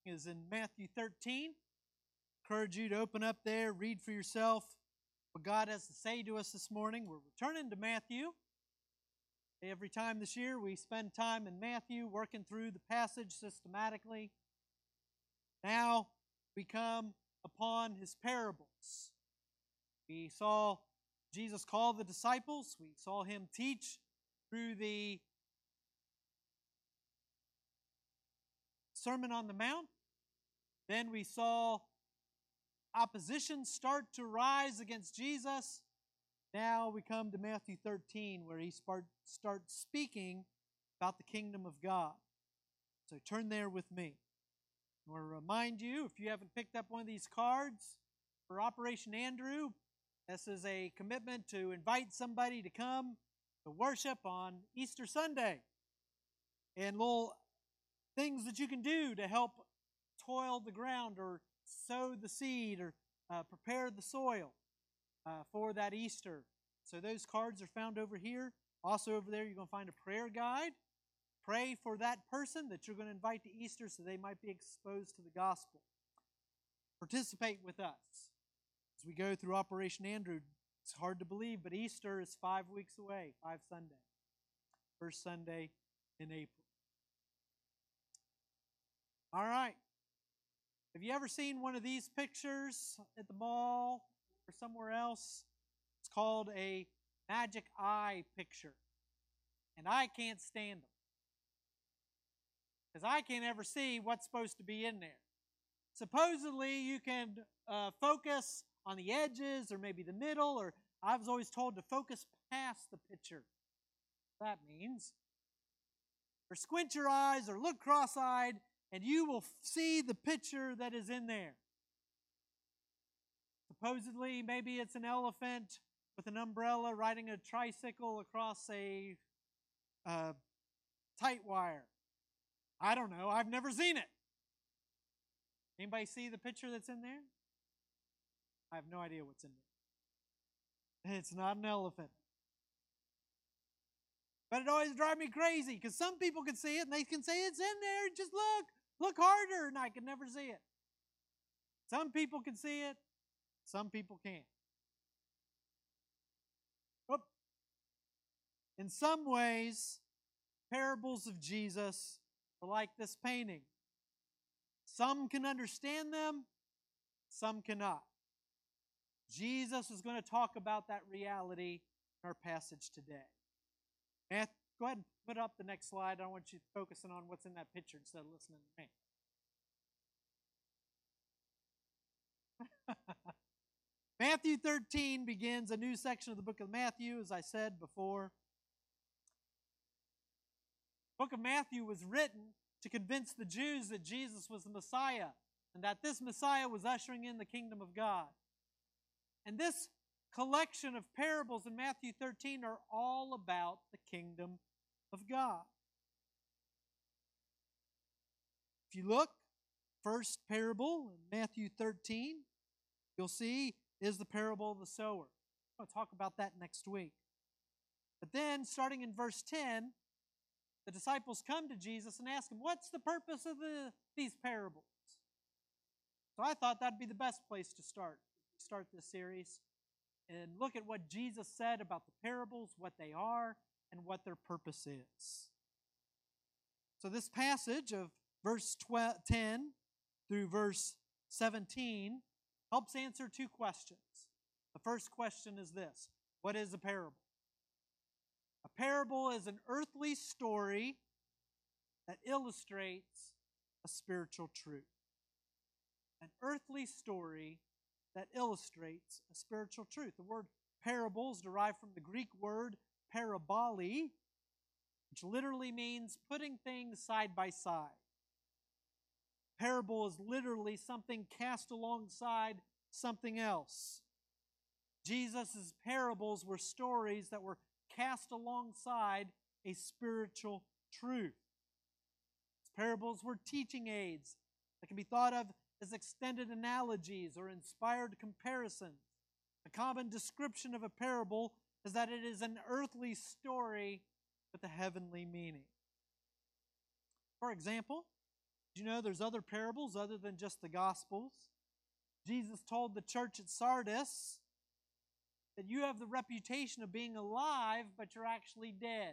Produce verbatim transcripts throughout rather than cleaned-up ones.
is in Matthew thirteen. Encourage you to open up there, read for yourself what God has to say to us this morning. We're returning to Matthew. Every time this year we spend time in Matthew working through the passage systematically. Now we come upon his parables. We saw Jesus call the disciples. We saw him teach through the Sermon on the Mount. Then we saw opposition start to rise against Jesus. Now we come to Matthew thirteen, where he start, starts speaking about the kingdom of God. So turn there with me. I want to remind you, if you haven't picked up one of these cards for Operation Andrew, this is a commitment to invite somebody to come to worship on Easter Sunday. And little things that you can do to help toil the ground or sow the seed or uh, prepare the soil uh, for that Easter. So those cards are found over here. Also over there you're going to find a prayer guide. Pray for that person that you're going to invite to Easter so they might be exposed to the gospel. Participate with us as we go through Operation Andrew. It's hard to believe, but Easter is five weeks away, five Sundays. First Sunday in April. All right. Have you ever seen one of these pictures at the mall or somewhere else? It's called a magic eye picture. And I can't stand them. Because I can't ever see what's supposed to be in there. Supposedly you can uh, focus on the edges or maybe the middle, or I was always told to focus past the picture. That means, or squint your eyes or look cross-eyed, and you will see the picture that is in there. Supposedly, maybe it's an elephant with an umbrella riding a tricycle across a uh, tight wire. I don't know. I've never seen it. Anybody see the picture that's in there? I have no idea what's in there. It's not an elephant. But it always drives me crazy because some people can see it and they can say it's in there. Just look. Look harder, and I can never see it. Some people can see it. Some people can't. Oop. In some ways, parables of Jesus are like this painting. Some can understand them. Some cannot. Jesus is going to talk about that reality in our passage today. Matthew, go ahead and put up the next slide. I want you focusing on what's in that picture instead of listening to me. Matthew thirteen begins a new section of the book of Matthew, as I said before. The book of Matthew was written to convince the Jews that Jesus was the Messiah and that this Messiah was ushering in the kingdom of God. And this collection of parables in Matthew thirteen are all about the kingdom of God. If you look, first parable in Matthew thirteen, you'll see is the parable of the sower. I'll talk about that next week. But then, starting in verse ten, the disciples come to Jesus and ask him, what's the purpose of the, these parables? So I thought that'd be the best place to start. Start this series and look at what Jesus said about the parables, what they are, and what their purpose is. So this passage of verse ten through verse seventeen helps answer two questions. The first question is this: what is a parable? A parable is an earthly story that illustrates a spiritual truth. An earthly story that illustrates a spiritual truth. The word parable is derived from the Greek word parabole, which literally means putting things side by side. Parable is literally something cast alongside something else. Jesus' parables were stories that were cast alongside a spiritual truth. His parables were teaching aids that can be thought of as extended analogies or inspired comparisons. A common description of a parable is that it is an earthly story with a heavenly meaning. For example, Do you know there's other parables other than just the Gospels? Jesus told the church at Sardis that you have the reputation of being alive, but you're actually dead.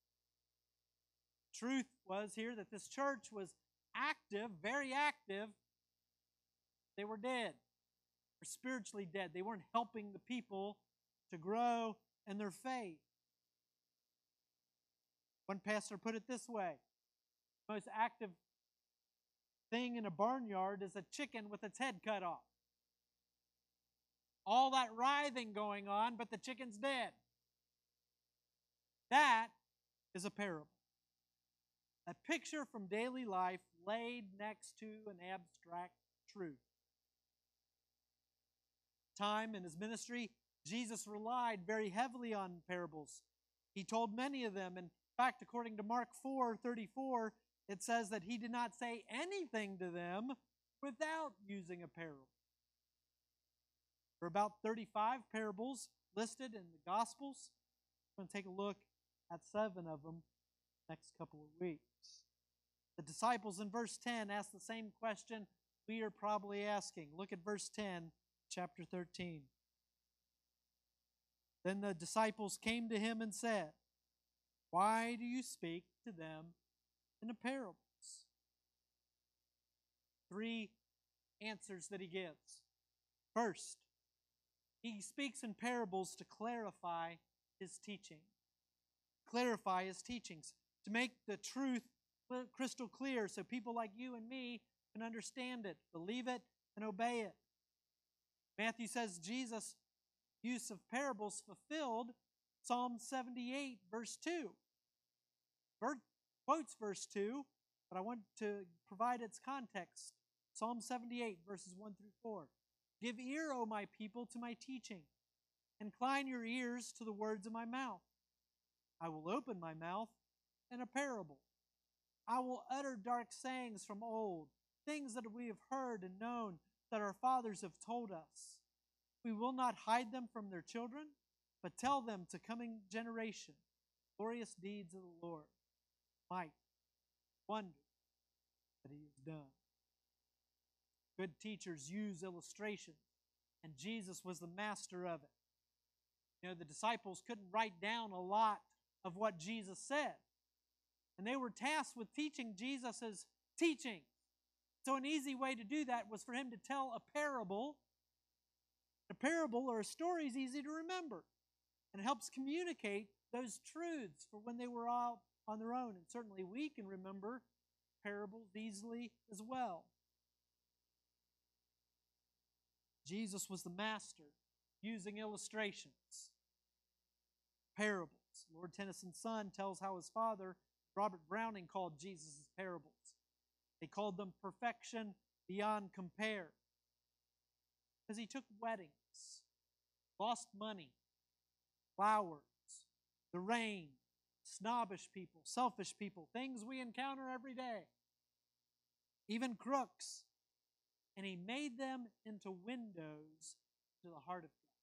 Truth was here that this church was active, very active. They were dead. They were spiritually dead. They weren't helping the people to grow in their faith. One pastor put it this way: the most active thing in a barnyard is a chicken with its head cut off. All that writhing going on, but the chicken's dead. That is a parable. A picture from daily life laid next to an abstract truth. Time in his ministry, Jesus relied very heavily on parables. He told many of them. In fact, according to Mark four thirty-four, it says that he did not say anything to them without using a parable. There are about thirty-five parables listed in the Gospels. I'm going to take a look at seven of them next couple of weeks. The disciples in verse ten ask the same question we are probably asking. Look at verse ten, chapter thirteen. Then the disciples came to him and said, "Why do you speak to them in the parables?" Three answers that he gives. First, he speaks in parables to clarify his teaching. Clarify his teachings, to make the truth crystal clear so people like you and me can understand it, believe it, and obey it. Matthew says Jesus' use of parables fulfilled Psalm seventy-eight, verse two. Bert quotes verse two, but I want to provide its context. Psalm seventy-eight, verses one through four. Give ear, O my people, to my teaching. Incline your ears to the words of my mouth. I will open my mouth in a parable. I will utter dark sayings from old, things that we have heard and known that our fathers have told us. We will not hide them from their children, but tell them to coming generation, glorious deeds of the Lord, might, wonder that he has done. Good teachers use illustration, and Jesus was the master of it. You know, the disciples couldn't write down a lot of what Jesus said, and they were tasked with teaching Jesus' teaching. So an easy way to do that was for him to tell a parable. A parable or a story is easy to remember, and it helps communicate those truths for when they were out on their own. And certainly we can remember parables easily as well. Jesus was the master using illustrations, parables. Lord Tennyson's son tells how his father, Robert Browning, called Jesus' parables. They called them perfection beyond compare. Because he took weddings, lost money, flowers, the rain, snobbish people, selfish people, things we encounter every day, even crooks, and he made them into windows to the heart of God.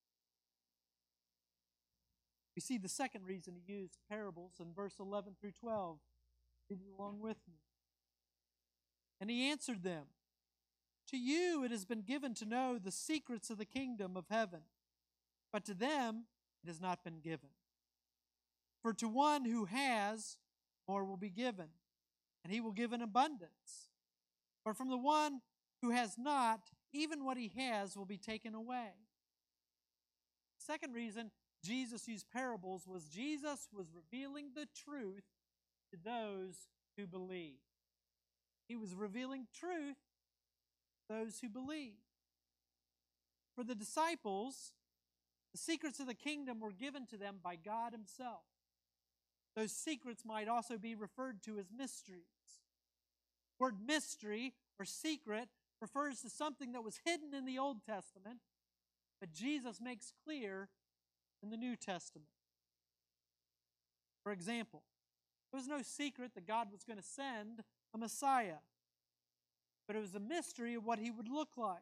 We see the second reason he used parables in verse eleven through twelve. Read it along with me. And he answered them, "To you it has been given to know the secrets of the kingdom of heaven, but to them it has not been given. For to one who has, more will be given, and he will give in abundance. But from the one who has not, even what he has will be taken away." Second reason Jesus used parables was Jesus was revealing the truth to those who believe. He was revealing truth to those who believe. For the disciples, the secrets of the kingdom were given to them by God himself. Those secrets might also be referred to as mysteries. The word mystery or secret refers to something that was hidden in the Old Testament, but Jesus makes clear in the New Testament. For example, there was no secret that God was going to send a Messiah, but it was a mystery of what he would look like.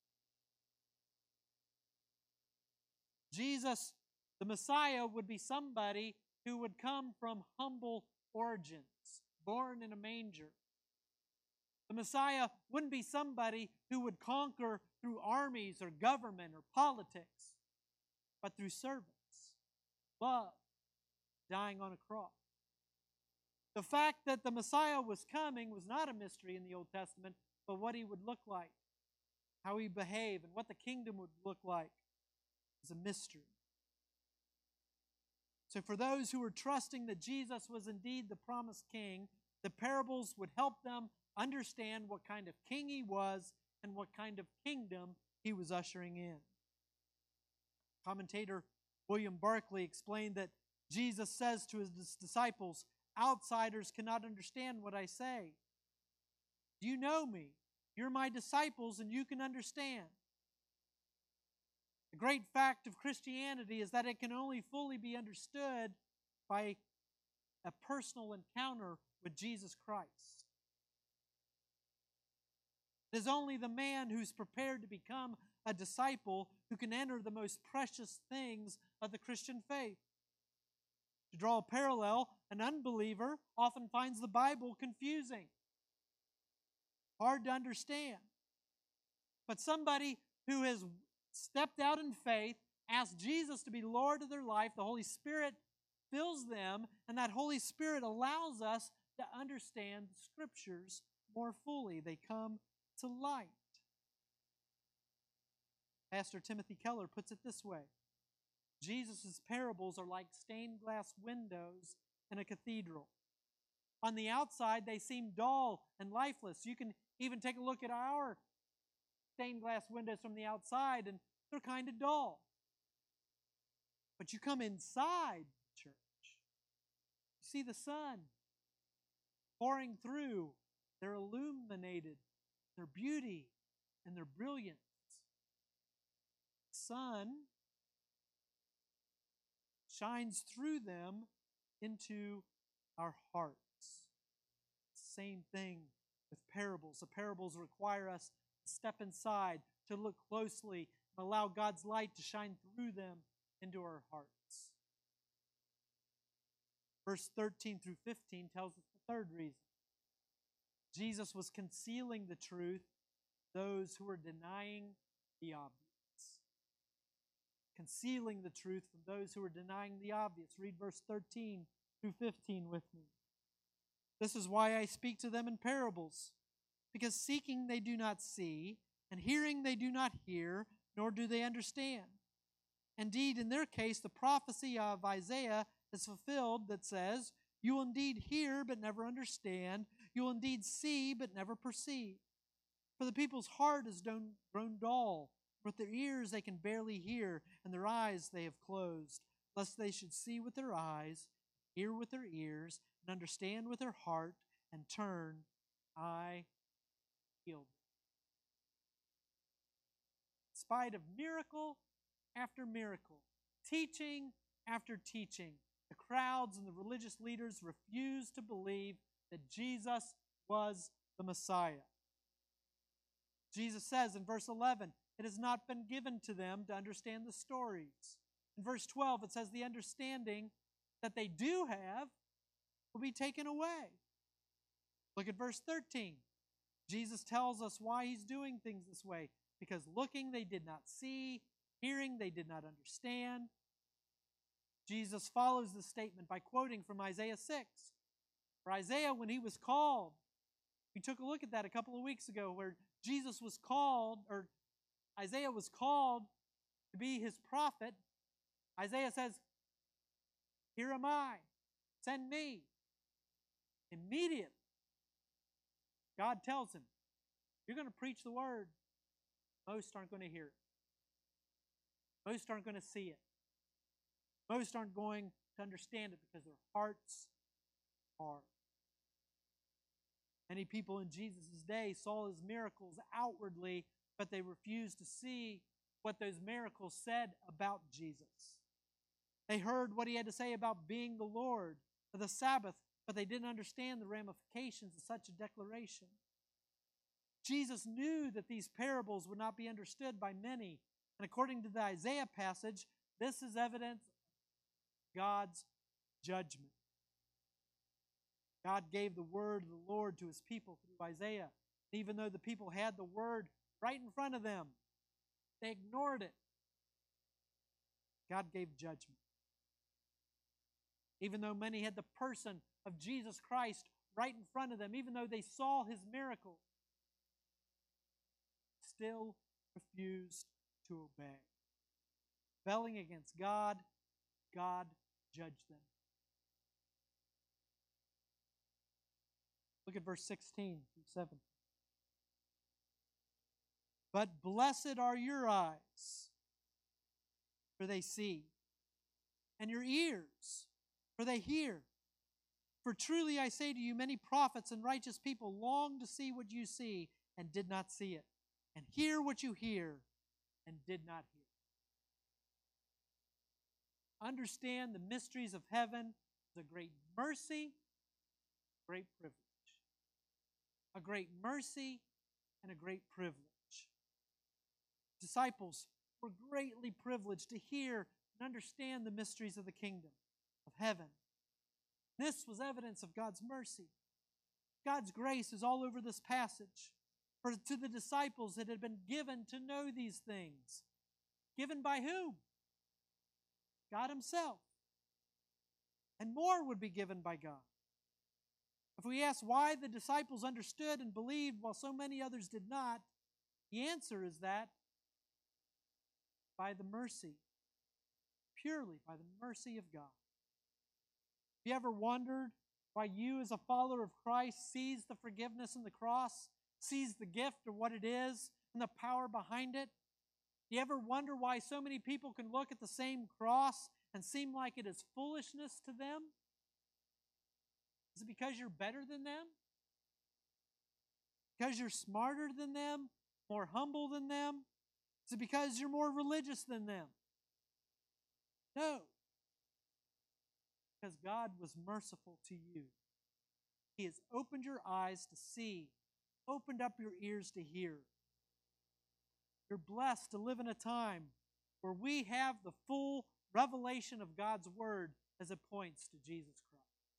Jesus, the Messiah, would be somebody who would come from humble origins, born in a manger. The Messiah wouldn't be somebody who would conquer through armies or government or politics, but through service, love, dying on a cross. The fact that the Messiah was coming was not a mystery in the Old Testament, but what he would look like, how he would behave, and what the kingdom would look like is a mystery. So for those who were trusting that Jesus was indeed the promised king, the parables would help them understand what kind of king he was and what kind of kingdom he was ushering in. Commentator William Barclay explained that Jesus says to his disciples, "Outsiders cannot understand what I say. You know me. You're my disciples, and you can understand." The great fact of Christianity is that it can only fully be understood by a personal encounter with Jesus Christ. It is only the man who's prepared to become a disciple who can enter the most precious things of the Christian faith. To draw a parallel, an unbeliever often finds the Bible confusing, hard to understand. But somebody who has stepped out in faith, asked Jesus to be Lord of their life, the Holy Spirit fills them, and that Holy Spirit allows us to understand the Scriptures more fully. They come to light. Pastor Timothy Keller puts it this way: Jesus' parables are like stained glass windows in a cathedral. On the outside, they seem dull and lifeless. You can even take a look at our stained glass windows from the outside, and they're kind of dull. But you come inside the church, you see the sun pouring through. They're illuminated, their beauty and their brilliance. The sun shines through them into our hearts. Same thing with parables. The parables require us to step inside, to look closely, and allow God's light to shine through them into our hearts. Verse thirteen through fifteen tells us the third reason. Jesus was concealing the truth, those who were denying the obvious. Concealing the truth from those who are denying the obvious. Read verse thirteen through fifteen with me. "This is why I speak to them in parables, because seeking they do not see, and hearing they do not hear, nor do they understand. Indeed, in their case, the prophecy of Isaiah is fulfilled that says, 'You will indeed hear, but never understand. You will indeed see, but never perceive. For the people's heart is grown dull. With their ears they can barely hear, and their eyes they have closed, lest they should see with their eyes, hear with their ears, and understand with their heart, and turn, I heal them.'" In spite of miracle after miracle, teaching after teaching, the crowds and the religious leaders refused to believe that Jesus was the Messiah. Jesus says in verse eleven, "It has not been given to them to understand the stories." In verse twelve, it says the understanding that they do have will be taken away. Look at verse thirteen. Jesus tells us why he's doing things this way. Because looking they did not see, hearing they did not understand. Jesus follows the statement by quoting from Isaiah six. For Isaiah, when he was called, we took a look at that a couple of weeks ago, where Jesus was called, or Isaiah was called to be his prophet. Isaiah says, "Here am I, send me." Immediately, God tells him, "You're going to preach the word. Most aren't going to hear it. Most aren't going to see it. Most aren't going to understand it because their hearts are hard." Many people in Jesus' day saw his miracles outwardly, but they refused to see what those miracles said about Jesus. They heard what he had to say about being the Lord of the Sabbath, but they didn't understand the ramifications of such a declaration. Jesus knew that these parables would not be understood by many. And according to the Isaiah passage, this is evidence of God's judgment. God gave the word of the Lord to his people through Isaiah. Even though the people had the word right in front of them, they ignored it. God gave judgment. Even though many had the person of Jesus Christ right in front of them, even though they saw his miracle, still refused to obey. Rebelling against God, God judged them. Look at verse sixteen through seventeen. But blessed are your eyes, for they see, and your ears, for they hear. For truly I say to you, many prophets and righteous people long to see what you see and did not see it, and hear what you hear and did not hear. Understand the mysteries of heaven is a great mercy, great privilege. A great mercy and a great privilege. Disciples were greatly privileged to hear and understand the mysteries of the kingdom of heaven. This was evidence of God's mercy. God's grace is all over this passage. For to the disciples it had been given to know these things. Given by whom? God himself. And more would be given by God. If we ask why the disciples understood and believed while so many others did not, the answer is that by the mercy, purely by the mercy of God. Have you ever wondered why you as a follower of Christ sees the forgiveness in the cross, sees the gift of what it is and the power behind it? Do you ever wonder why so many people can look at the same cross and seem like it is foolishness to them? Is it because you're better than them? Because you're smarter than them? More humble than them? Is it because you're more religious than them? No. Because God was merciful to you. He has opened your eyes to see, opened up your ears to hear. You're blessed to live in a time where we have the full revelation of God's Word as it points to Jesus Christ.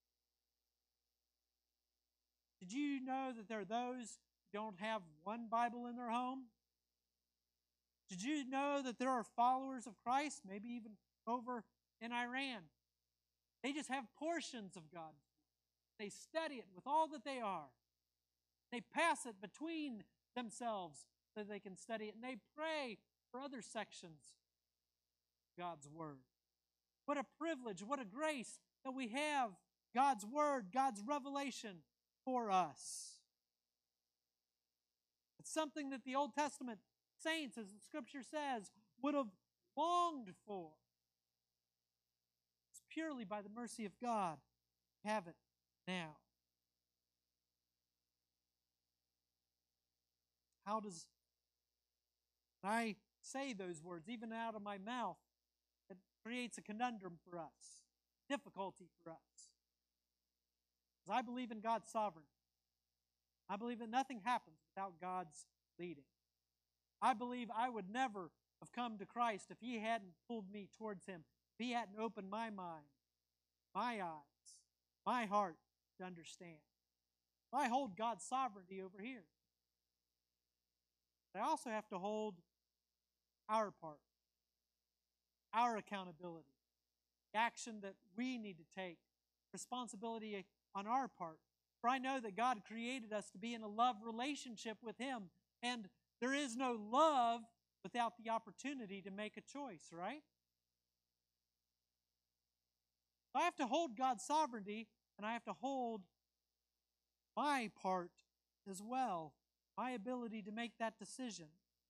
Did you know that there are those who don't have one Bible in their home? Did you know that there are followers of Christ, maybe even over in Iran? They just have portions of God. They study it with all that they are. They pass it between themselves so they can study it, and they pray for other sections of God's Word. What a privilege, what a grace that we have God's Word, God's revelation for us. It's something that the Old Testament saints, as the Scripture says, would have longed for. It's purely by the mercy of God we have it now. How does, when I say those words, even out of my mouth, it creates a conundrum for us, difficulty for us. Because I believe in God's sovereignty. I believe that nothing happens without God's leading. I believe I would never have come to Christ if He hadn't pulled me towards Him, if He hadn't opened my mind, my eyes, my heart to understand. I hold God's sovereignty over here. But I also have to hold our part, our accountability, the action that we need to take, responsibility on our part. For I know that God created us to be in a love relationship with Him, and there is no love without the opportunity to make a choice, right? I have to hold God's sovereignty, and I have to hold my part as well, my ability to make that decision.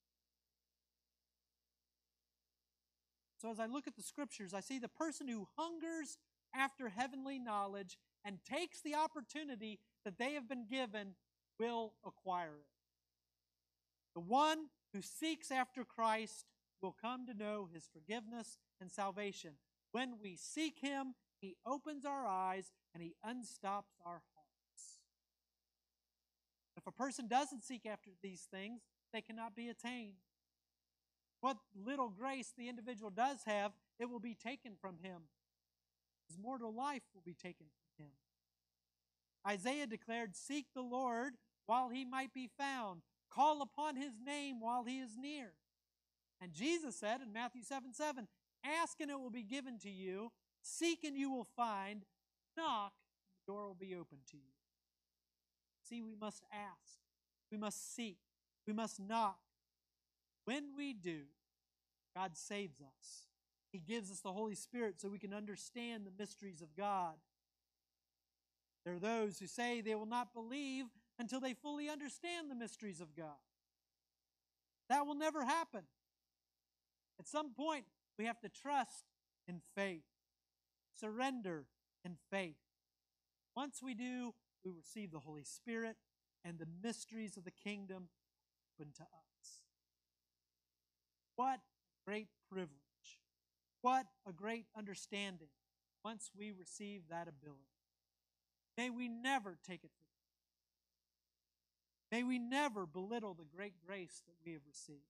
So as I look at the Scriptures, I see the person who hungers after heavenly knowledge and takes the opportunity that they have been given will acquire it. The one who seeks after Christ will come to know His forgiveness and salvation. When we seek Him, He opens our eyes and He unstops our hearts. If a person doesn't seek after these things, they cannot be attained. What little grace the individual does have, it will be taken from him. His mortal life will be taken from him. Isaiah declared, "Seek the Lord while he might be found. Call upon his name while he is near. And Jesus said in Matthew seven seven, ask and it will be given to you. Seek and you will find. Knock and the door will be open to you. See, we must ask. We must seek. We must knock. When we do, God saves us. He gives us the Holy Spirit so we can understand the mysteries of God. There are those who say they will not believe until they fully understand the mysteries of God. That will never happen. At some point, we have to trust in faith, surrender in faith. Once we do, we receive the Holy Spirit and the mysteries of the kingdom open to us. What a great privilege. What a great understanding once we receive that ability. May we never take it for granted. May we never belittle the great grace that we have received.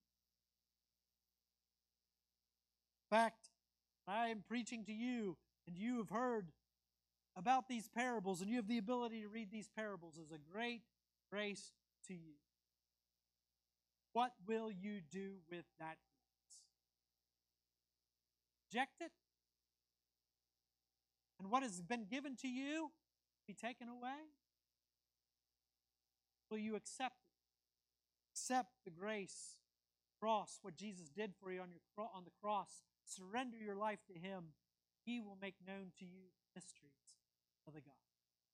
In fact, I am preaching to you, and you have heard about these parables, and you have the ability to read these parables as a great grace to you. What will you do with that grace? Reject it? And what has been given to you be taken away? Will you accept it? Accept the grace, cross, what Jesus did for you on, your, on the cross. Surrender your life to Him. He will make known to you the mysteries of the gospel.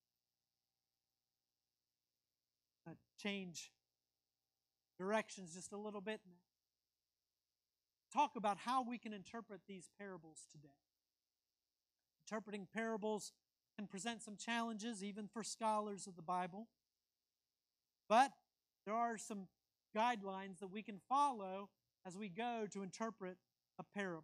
Uh, change directions just a little bit now. Talk about how we can interpret these parables today. Interpreting parables can present some challenges, even for scholars of the Bible. But there are some guidelines that we can follow as we go to interpret a parable.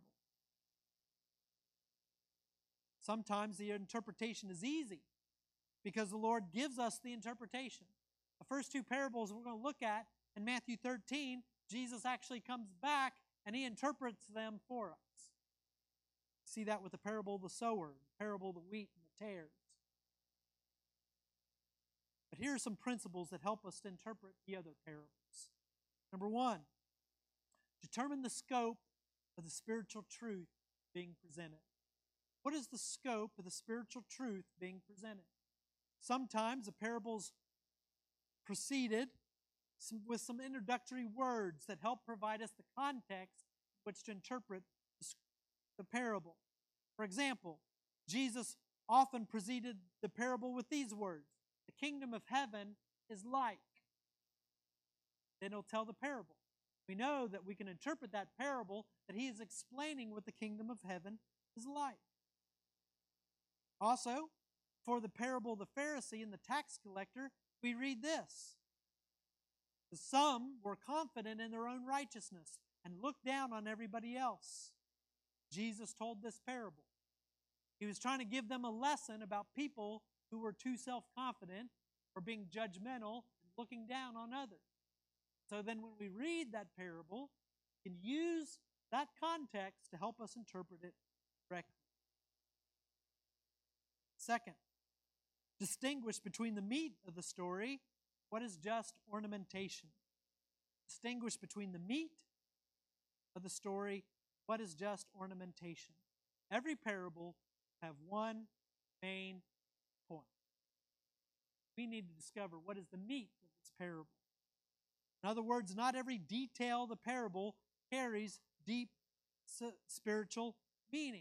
Sometimes the interpretation is easy because the Lord gives us the interpretation. The first two parables we're going to look at in Matthew thirteen, Jesus actually comes back and He interprets them for us. See that with the parable of the sower, the parable of the wheat and the tares. But here are some principles that help us to interpret the other parables. Number one, determine the scope of the spiritual truth being presented. What is the scope of the spiritual truth being presented? Sometimes the parables preceded with some introductory words that help provide us the context in which to interpret the parable. For example, Jesus often preceded the parable with these words: the kingdom of heaven is like. Then He'll tell the parable. We know that we can interpret that parable that He is explaining what the kingdom of heaven is like. Also, for the parable of the Pharisee and the tax collector, we read this: some were confident in their own righteousness and looked down on everybody else. Jesus told this parable. He was trying to give them a lesson about people who were too self-confident or being judgmental and looking down on others. So then when we read that parable, we can use that context to help us interpret it correctly. Second, distinguish between the meat of the story, what is just ornamentation. Distinguish between the meat of the story, what is just ornamentation. Every parable have one main point. We need to discover what is the meat of this parable. In other words, not every detail of the parable carries deep spiritual meaning.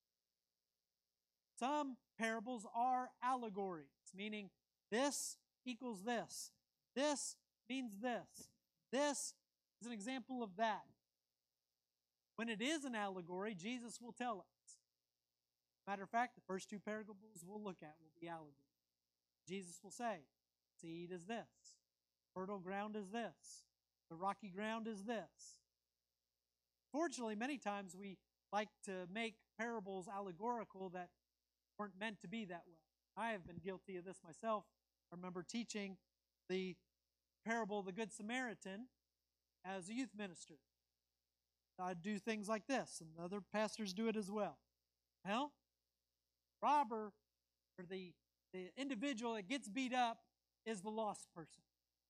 Some parables are allegories, meaning this equals this. This means this. This is an example of that. When it is an allegory, Jesus will tell us. Matter of fact, the first two parables we'll look at will be allegories. Jesus will say, seed is this. Fertile ground is this. The rocky ground is this. Fortunately, many times we like to make parables allegorical that weren't meant to be that way. I have been guilty of this myself. I remember teaching the parable of the Good Samaritan as a youth minister. I'd do things like this, and other pastors do it as well. Well, robber, or the, the individual that gets beat up, is the lost person.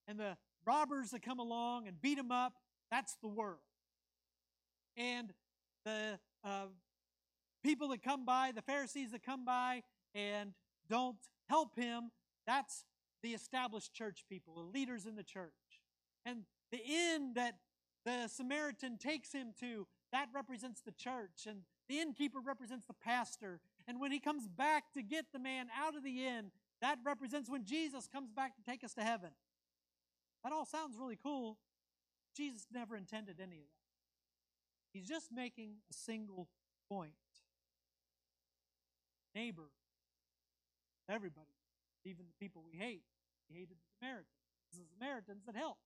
and the robbers that come along and beat him up, that's the world. And the uh, people that come by, the Pharisees that come by and don't help him, that's the established church people, the leaders in the church. And the inn that the Samaritan takes him to, that represents the church. And the innkeeper represents the pastor. And when he comes back to get the man out of the inn, that represents when Jesus comes back to take us to heaven. That all sounds really cool. Jesus never intended any of that. He's just making a single point. Neighbor, everybody, even the people we hate. He hated the Samaritans. It's the Samaritans that helped.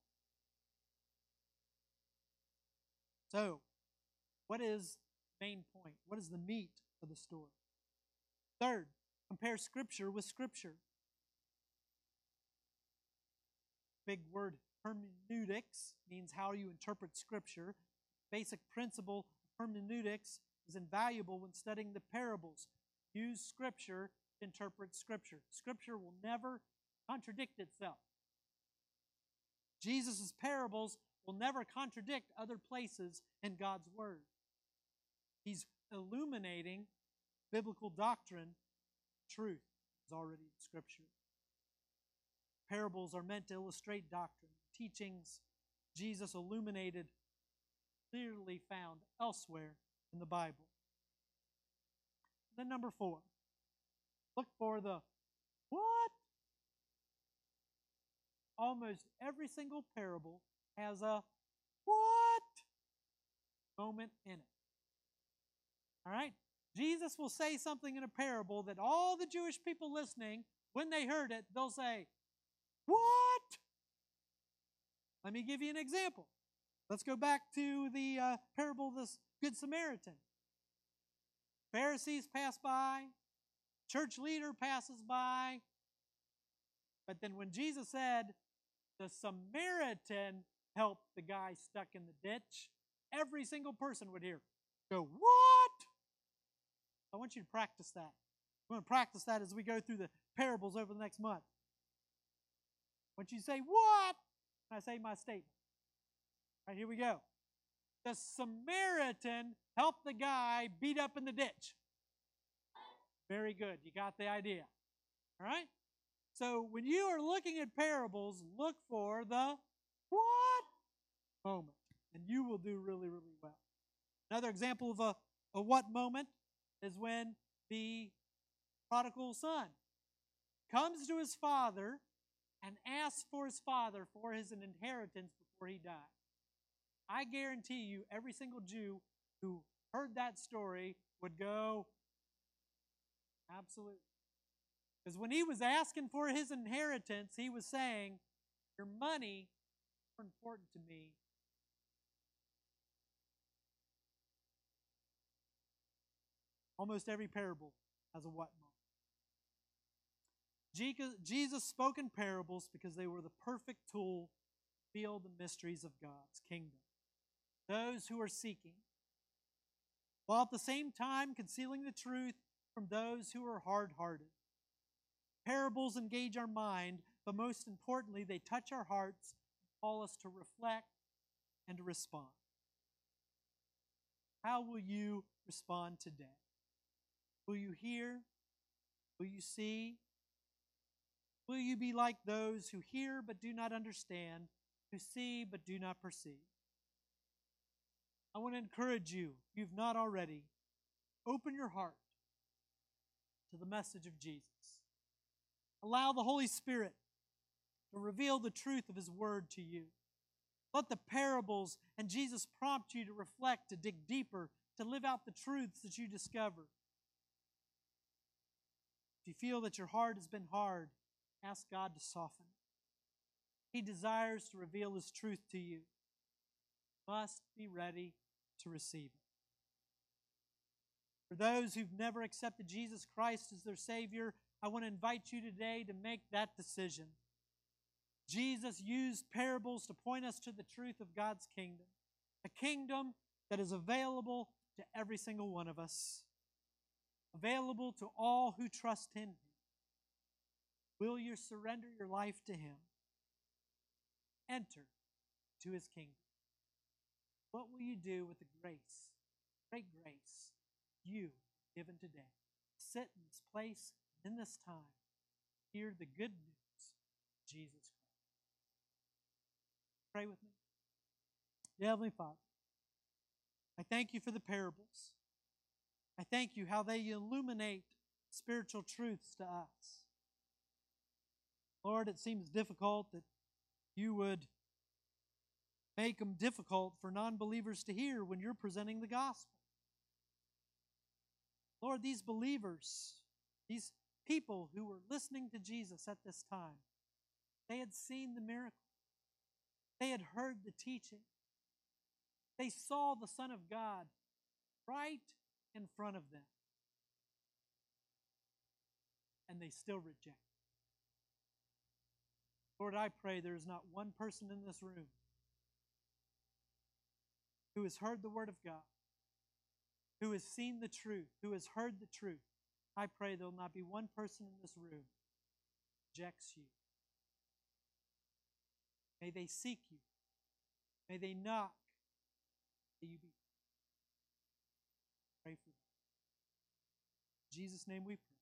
So, what is the main point? What is the meat of the story? Third, compare Scripture with Scripture. Big word hermeneutics means how you interpret Scripture. Basic principle of hermeneutics is invaluable when studying the parables. Use Scripture to interpret Scripture. Scripture will never contradict itself. Jesus' parables will never contradict other places in God's Word. He's illuminating biblical doctrine. Truth is already in Scripture. Parables are meant to illustrate doctrine. Teachings Jesus illuminated clearly found elsewhere in the Bible. Then number four, look for the what? Almost every single parable has a what moment in it. All right? Jesus will say something in a parable that all the Jewish people listening, when they heard it, they'll say, what? Let me give you an example. Let's go back to the uh, parable of the Good Samaritan. Pharisees pass by, church leader passes by, but then when Jesus said the Samaritan helped the guy stuck in the ditch, every single person would hear, go, what? I want you to practice that. We're going to practice that as we go through the parables over the next month. I want you to say, what? And I say my statement. All right, here we go. The Samaritan helped the guy beat up in the ditch. Very good. You got the idea. All right? So when you are looking at parables, look for the what moment. And you will do really, really well. Another example of a, a what moment is when the prodigal son comes to his father and asks for his father for his inheritance before he died. I guarantee you every single Jew who heard that story would go, absolutely. Because when he was asking for his inheritance, he was saying, your money is more important to me. Almost every parable has a what moment. Jesus spoke in parables because they were the perfect tool to reveal the mysteries of God's kingdom. Those who are seeking, while at the same time concealing the truth from those who are hard-hearted. Parables engage our mind, but most importantly, they touch our hearts and call us to reflect and to respond. How will you respond today? Will you hear? Will you see? Will you be like those who hear but do not understand, who see but do not perceive? I want to encourage you, if you've not already, open your heart to the message of Jesus. Allow the Holy Spirit to reveal the truth of His Word to you. Let the parables and Jesus prompt you to reflect, to dig deeper, to live out the truths that you discover. If you feel that your heart has been hard, ask God to soften it. He desires to reveal His truth to you. You must be ready to receive it. For those who've never accepted Jesus Christ as their Savior, I want to invite you today to make that decision. Jesus used parables to point us to the truth of God's kingdom, a kingdom that is available to every single one of us, available to all who trust in Him. Will you surrender your life to Him? enter to his kingdom. What will you do with the grace, great grace, you given today? Sit in this place, in this time, hear the good news of Jesus Christ. Pray with me. Dear Heavenly Father, I thank you for the parables. I thank you how they illuminate spiritual truths to us. Lord, it seems difficult that you would make them difficult for non-believers to hear when you're presenting the gospel. Lord, these believers, these people who were listening to Jesus at this time, they had seen the miracle. They had heard the teaching. They saw the Son of God right in front of them. And they still reject. Lord, I pray there is not one person in this room who has heard the Word of God, who has seen the truth, who has heard the truth. I pray there will not be one person in this room who rejects you. May they seek you. May they knock. May you be. Pray for them. In Jesus' name we pray.